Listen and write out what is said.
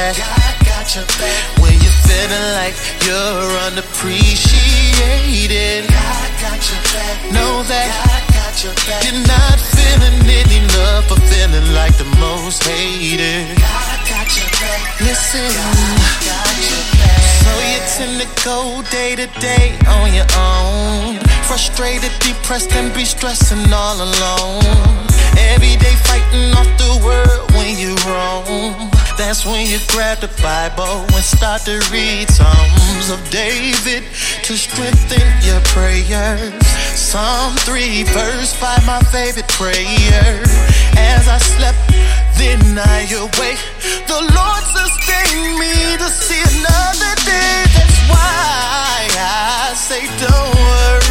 back. God got your back. When you're feeling like you're unappreciated, God got your back. Know that God got your back. You're not feeling any love for feeling like the most hated. God got your back. Listen, God got your back. So you tend to go day to day on your own, frustrated, depressed, and be stressing all alone. Every day fighting off the world when you're wrong. That's when you grab the Bible and start to read Psalms of David to strengthen your prayers. Psalm 3 verse 5, my favorite prayer. As I slept, then I awake. The Lord sustained me to see another day. That's why I say don't worry.